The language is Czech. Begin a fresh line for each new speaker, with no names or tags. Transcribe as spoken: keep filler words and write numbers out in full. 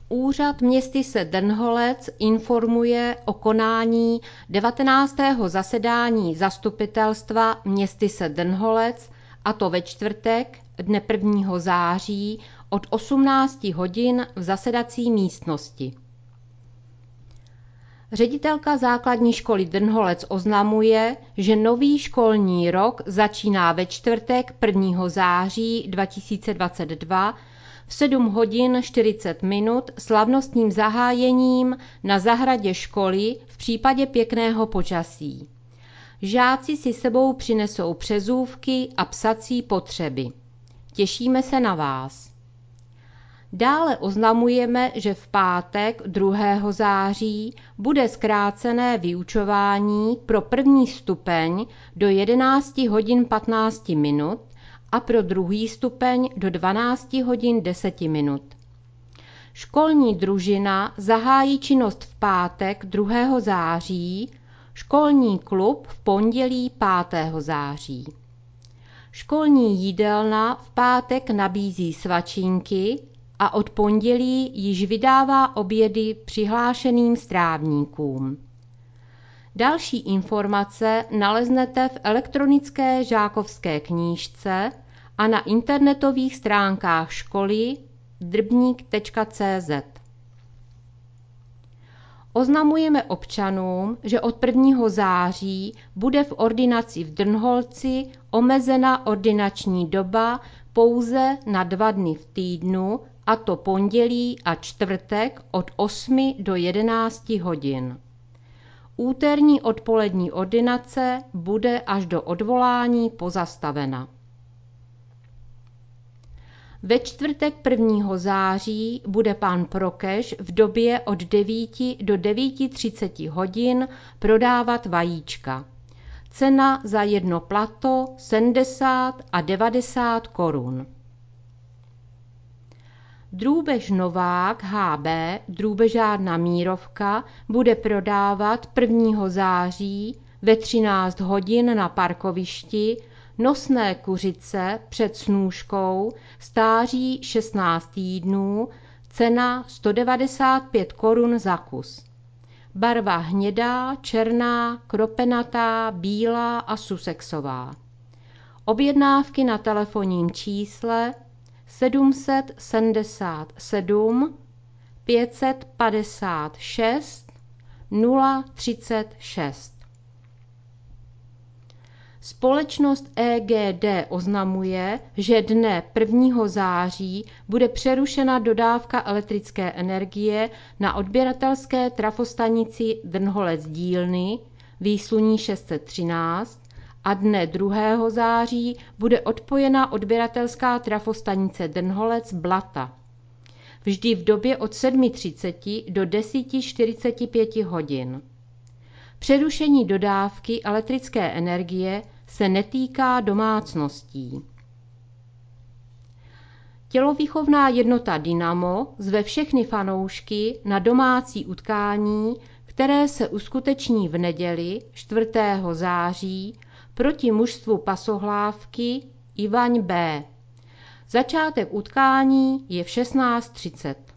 Úřad městyse Drnholec informuje o konání devatenáctého zasedání zastupitelstva městyse Drnholec, a to ve čtvrtek dne prvního září od osmnácti hodin v zasedací místnosti. Ředitelka základní školy Drnholec oznamuje, že nový školní rok začíná ve čtvrtek prvního září dva tisíce dvacet dva v sedm hodin čtyřicet minut slavnostním zahájením na zahradě školy v případě pěkného počasí. Žáci si sebou přinesou přezůvky a psací potřeby. Těšíme se na vás. Dále oznamujeme, že v pátek druhého září bude zkrácené vyučování pro první stupeň do jedenáct hodin patnáct minut a pro druhý stupeň do dvanáct hodin deset minut. Školní družina zahájí činnost v pátek druhého září, školní klub v pondělí pátého září. Školní jídelna v pátek nabízí svačinky a od pondělí již vydává obědy přihlášeným strávníkům. Další informace naleznete v elektronické žákovské knížce a na internetových stránkách školy drbník tečka cé zet. Oznamujeme občanům, že od prvního září bude v ordinaci v Drnholci omezena ordinační doba pouze na dva dny v týdnu, a to pondělí a čtvrtek od osmi do jedenácti hodin. Úterní odpolední ordinace bude až do odvolání pozastavena. Ve čtvrtek prvního září bude pan Prokeš v době od devíti do devíti třiceti hodin prodávat vajíčka. Cena za jedno plato sedmdesát a devadesát korun. Drůbež Novák há bé, drůbežárna Mírovka, bude prodávat prvního září ve třináct hodin na parkovišti nosné kuřice před snůškou, stáří šestnáct týdnů, cena sto devadesát pět korun za kus. Barva hnědá, černá, kropenatá, bílá a sussexová. Objednávky na telefonním čísle sedm set sedmdesát sedm pět set padesát šest nula třicet šest. Společnost é gé dé oznamuje, že dne prvního září bude přerušena dodávka elektrické energie na odběratelské trafostanici Drnholec dílny výsluní šest set třináct a dne druhého září bude odpojena odběratelská trafostanice Drnholec Blata. Vždy v době od sedm třicet do deset čtyřicet pět hodin. Přerušení dodávky elektrické energie se netýká domácností. Tělovýchovná jednota Dynamo zve všechny fanoušky na domácí utkání, které se uskuteční v neděli čtvrtého září proti mužstvu Pasohlávky Ivaň bé. Začátek utkání je v šestnáct třicet.